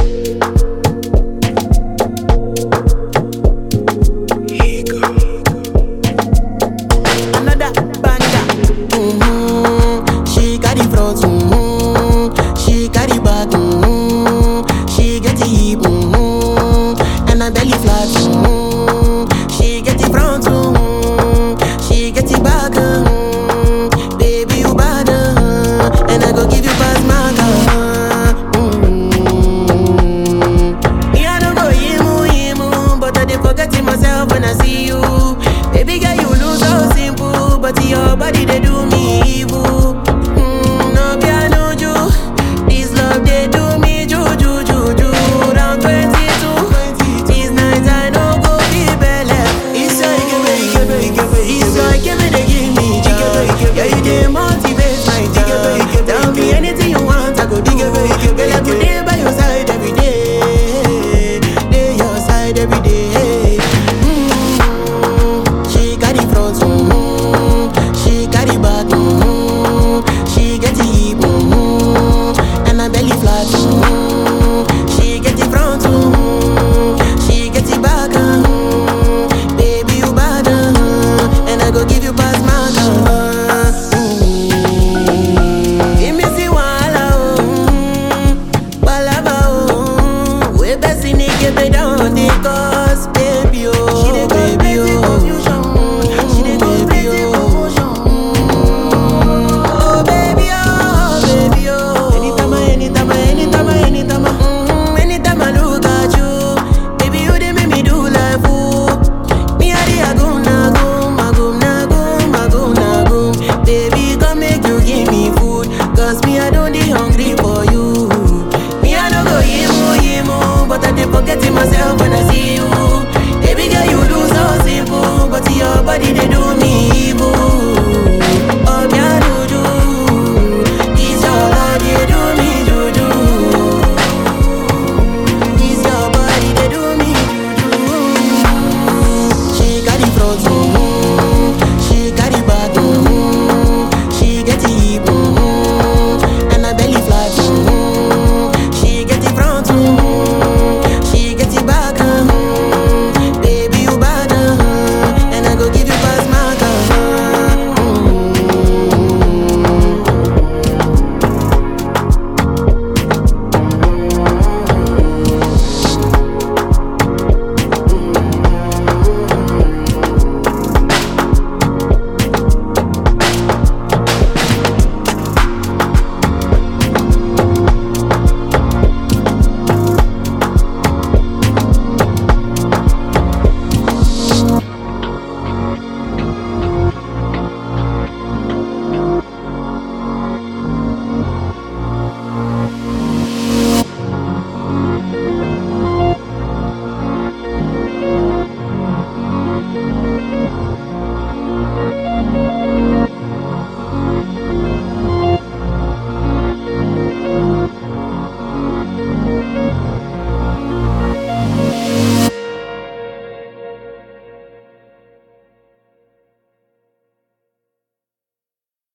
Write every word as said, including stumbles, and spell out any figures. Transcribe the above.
Another banger. Mm-hmm. She carry front, mm-hmm. She carry back, mm-hmm. She get it hip, mm-hmm. And her belly flat, mm-hmm. She get it front, mm-hmm. She get it back, mm-hmm. Baby you bad, uh, and I go give you pass my car. Mm-hmm. Me I don't go yimu yimu, but I dey forget it myself when I see you. Baby girl you look so simple, but your body they do me evil. Mm, no be I know you. This love they do me juju juju. Round twenty-two, this night I know go be belle. It's so give me, give me, give me. It's so give me, they give me joy. Yeah you dey motivate my joy. Tell me anything you want, I go do. Girl I go dey by your side every day, dey your side every day. Mm, she carry front, mm, she carry back, mm, she get it hip, mm, and her belly flat. Mm, she get it front, mm, she get it back, mm, baby you bad, uh, and I go give you pass my car. Mm, give me see wahala, oh, palava, oh, we best in it, get me down the cause, baby, oh, she dey baby, oh, she dey baby, oh, oh, baby, oh, baby, oh. Anytime I, anytime I, anytime I, anytime I, mm, anytime I look at you, baby, you dey make me do like fool. Me a dey agum na gum, agum na gum, agum na gum. Baby, come make you give me food, cause me I don't dey hungry for you. Me I no go yimu yimu, but I dey forget it myself when I see you. Baby girl, you do so simple, but your body they do me